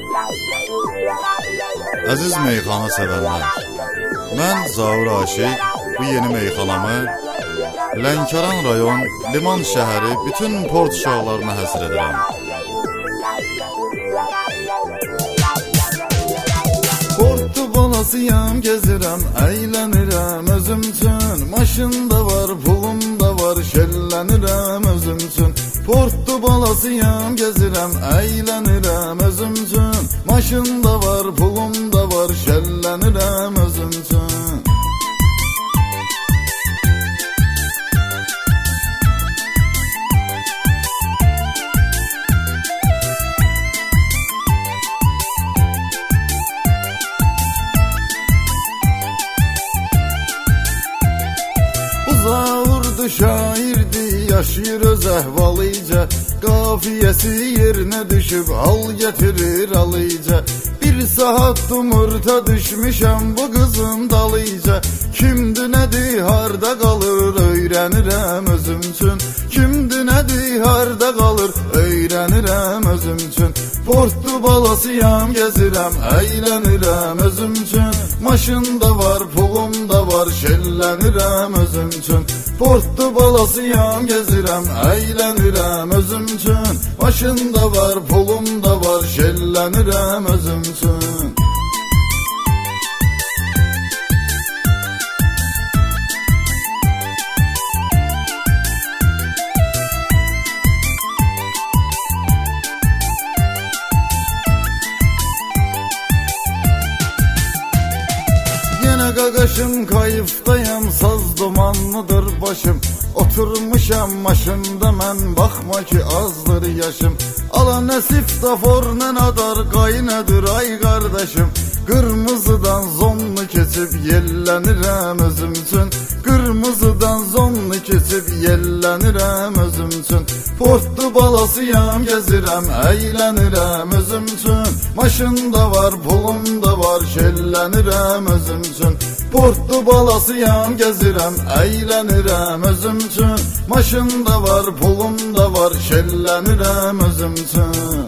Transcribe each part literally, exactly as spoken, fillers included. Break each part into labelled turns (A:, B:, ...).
A: Əziz meyxana sevənlər, mən Zaur Aşiq bu yeni meyxanamı Lənkəran rayon Liman şəhəri bütün port uşaqlarına həsr edirəm. Portu balasıyam, gezirəm, əylənirəm özüm üçün. Maşında var, pulum da var, şəllənirəm özüm üçün. Portu balasıyam, gezirəm, əylənirəm özüm üçün. Maşında var, pulum da var, şəllənirəm özüm üçün. Zaurdu, şairdi, yaşayır öz əhvalıca. Qafiyəsi yerinə düşüb, hal getirir alıca. Bir saat dumurta düşmüşəm bu qızın dalıca. Kimdir nədir, harda qalır, öyrənirəm özüm üçün. Kimdir nədir, harda qalır, öyrənirəm özüm üçün. Portdu balasıyam, gezirəm, əylənirəm özüm üçün. Maşında var, pulum da var, şəllənirəm özüm üçün. Portdu balasıyam, gezirəm, əylənirəm özüm üçün. Maşında var, pulum da var, şəllənirəm özüm üçün. Qaqaşım kayıftayam, saz dumanlıdır başım. Oturmuşam maşında mən, baxma ki azdır yaşım. Ala nəsif da fornən adar, qaynədir ay qardaşım. Qırmızıdan zonlu keçib, yellənirəm özüm üçün. Qırmızıdan zonlu keçib, yellənirəm özüm üçün. Portdu balasıyam, gezirəm, əylənirəm özüm üçün. Maşında var, pulum da var, şəllənirəm özüm üçün. Portdu balasıyam, gezirəm, əylənirəm özüm üçün. Maşında var, pulum da var, şəllənirəm özüm üçün.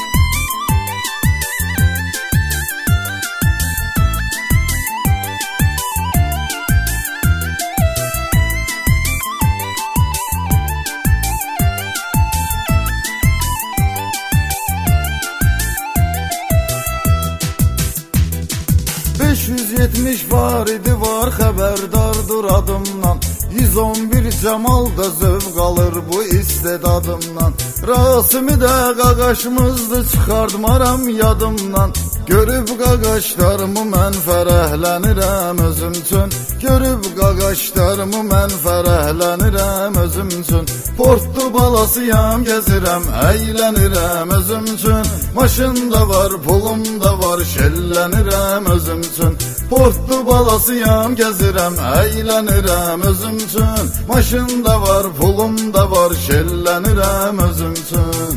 A: beş yüz yetmiş faridi var, xəbərdardır adımdan. yüz on bir Cemal da zövq alır bu istedadımdan. Rasimi də qaqaşımızdı, çıxardmaram yadımdan. Görüb qaqaşlarımı mən fərəhlənirəm özüm üçün. Görüb qaqaşlarımı mən fərəhlənirəm özüm üçün. Portdu balasıyam, gezirəm, əylənirəm özüm üçün. Maşında var, pulum da var, şəllənirəm özüm üçün. Portdu balasıyam, gezirəm, əylənirəm özüm üçün. Maşında var, pulum da var, şəllənirəm özüm üçün.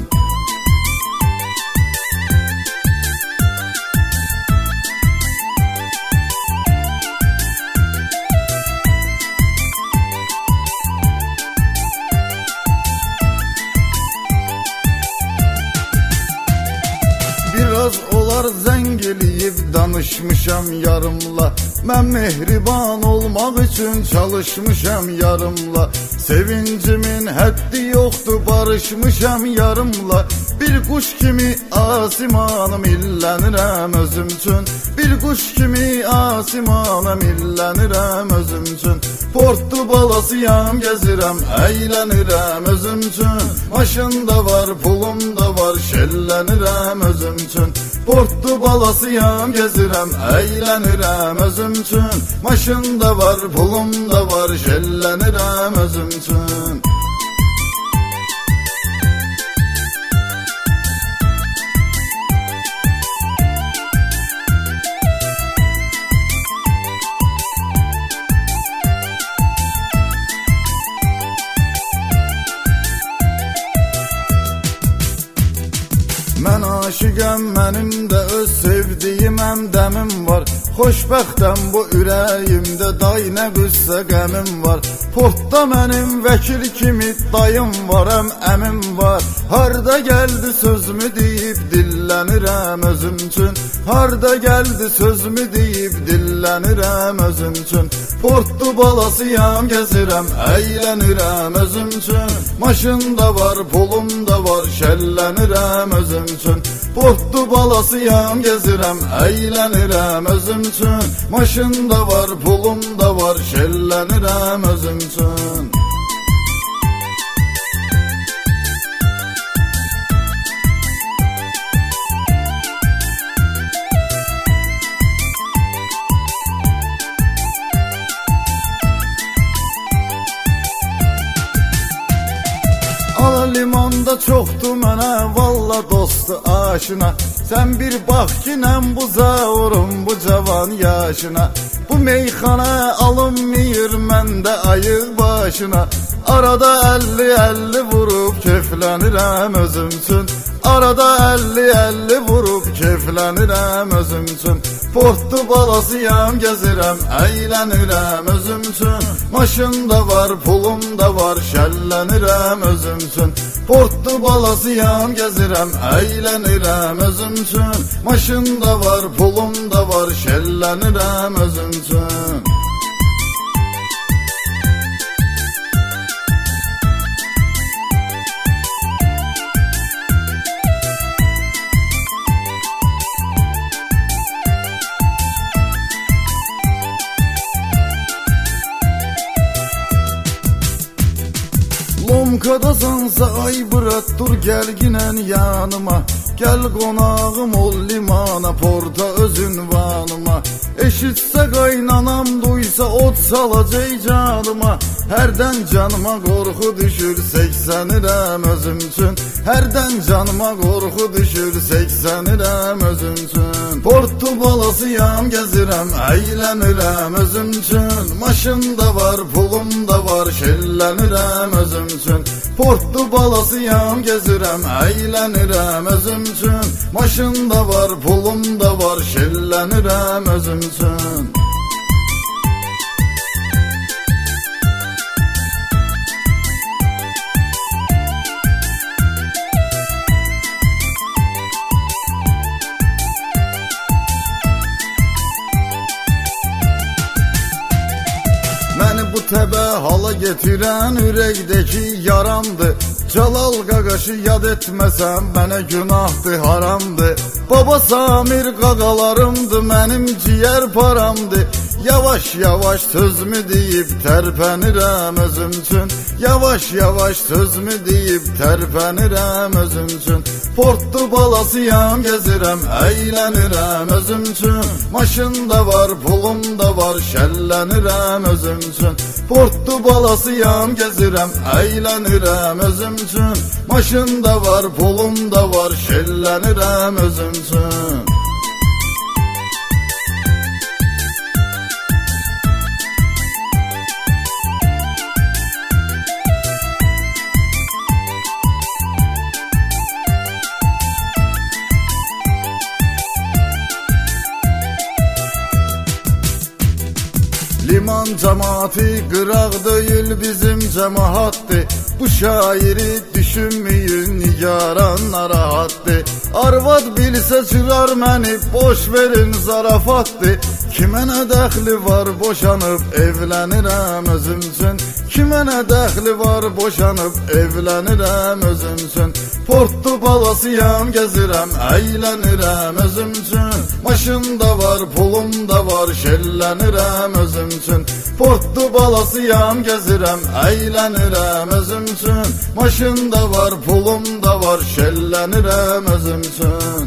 A: Biraz olar zəng eləyib danışmışam yarımla. Mən mehriban olmaq üçün çalışmışam yarımla. Sevincimin həddi yoxdur, barışmışam yarımla. Bir quş kimi asimanım illənirəm özüm üçün. Bir quş kimi asimanım illənirəm özüm üçün. Portdu balasıyam, gezirəm, əylənirəm özüm üçün. Maşında var, pulum da var, şəllənirəm özüm üçün. Portdu balasıyam, gezirəm, əylənirəm özüm üçün. Maşında var, pulum da var, şəllənirəm özüm üçün. Mən aşiqəm, mənim də öz sevdiyim əmdəmim var. Xoşbəxtəm bu ürəyimdə, day nə qüssə qəmim var. Portda mənim vəkil kimi dayım var, həm əmim var. Harda gəldi sözümü deyib dillənirəm özüm üçün. Harda gəldi sözümü deyib dillənirəm özüm üçün. Portdu balasıyam, gəzirəm, əylənirəm özüm üçün. Maşında var, pulum da var, şəllənirəm özüm üçün. Portdu balasıyam, gəzirəm, əylənirəm özüm üçün. Maşında var, pulum da var, şəllənirəm özüm üçün. Ala limanda çoxdur mənə, valla dostu aşina. Sən bir bax ki, nəm bu zavurum bu cavan yaşına. Bu meyxana alınmıyır məndə ayıq başına. Arada əlli əlli vurub keflənirəm özüm üçün. Arada əlli əlli vurub keflənirəm özüm üçün. Portdu balasıyam, gəzirəm, əylənirəm özüm üçün. Maşında var, pulum da var, şəllənirəm özüm üçün. Portdu balasıyam, gəzirəm, əylənirəm özüm üçün. Maşında var, pulum da var, şəllənirəm özüm üçün. Lomkadasansa ay bırak, dur gel ginen yanıma. Gel qonağım ol limana, porta öz ünvanıma. Eşitsə qaynanam, duysa od salacaq canıma. Hərdən canıma qorxu düşür, səksənirəm özüm üçün. Hərdən canıma qorxu düşür, səksənirəm özüm üçün. Portdu balasıyam, gəzirəm, əylənirəm özüm üçün. Maşında var, pulum da var, şəllənirəm özüm üçün. Portdu balasıyam, gəzirəm, əylənirəm özüm üçün. Maşında var, pulum da var, şəllənirəm özüm üçün. Məni bu təbə hala getirən ürəkdəki yaramdır. Calal qaqaşı yad etməsəm mənə günahdır, haramdır. Baba Samir qaqalarımdır, mənim ciyər paramdır. Yavaş yavaş sözümü deyib tərpənirəm özüm üçün. Yavaş yavaş sözümü deyib tərpənirəm özüm üçün. Portdu balasıyam, gəzirəm, əylənirəm özüm üçün. Maşında var, pulum da var, şəllənirəm özüm üçün. Portdu balasıyam, gəzirəm, əylənirəm özüm üçün. Maşında var, pulum da var, şəllənirəm özüm üçün. Liman cəmaati qıraq deyil bizim cəmaatdır. Bu şairi düşünməyin, nigaran narahatdır. Arvad bilsə cırar məni, boş verin zarafatdır. Kimə nə dəxli var boşanıb evlənirəm özüm üçün. Kimə nə dəxli var boşanıb evlənirəm özüm üçün. Portdu balasıyam, gəzirəm, əylənirəm özüm üçün. Maşında var, pulum da var, şəllənirəm özüm üçün. Portdu balasıyam, gəzirəm, əylənirəm özüm üçün. Maşında var, pulum da var, şəllənirəm özüm üçün.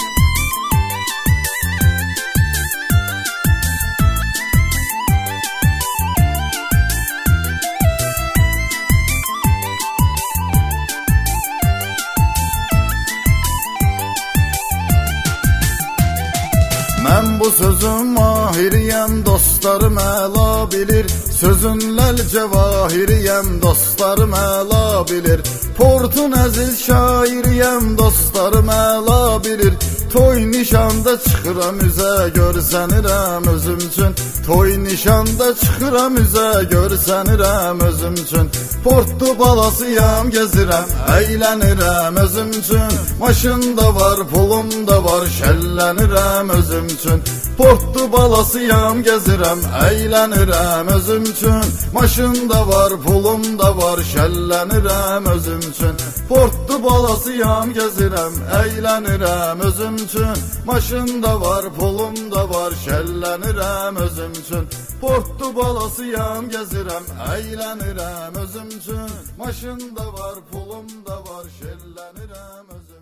A: Mən bu sözüm mahiriyəm, dostlarım əla bilir. Sözünləl cəvahiriyəm, dostlarım əla bilir. Portun əziz şairiyəm, dostlarım əla bilir. Toy nişanda çıxıram üzə, görsənirəm özüm üçün. Toy nişanda çıxıram üzə, görsənirəm özüm üçün. Portdu balasıyam, gezirəm, əylənirəm özüm üçün. Maşında var, pulum da var, şəllənirəm özüm üçün. Portdu balasıyam, gezirəm, əylənirəm özüm üçün. Maşında var, pulum da var, şəllənirəm özüm üçün. Portdu balasıyam, gezirəm, əylənirəm özüm üçün. Maşında var, pulum da var, şəllənirəm özüm üçün. Portdu balasıyam, gezirəm, əylənirəm özüm üçün. Maşında var, pulum da var, şəllənirəm özüm üçün.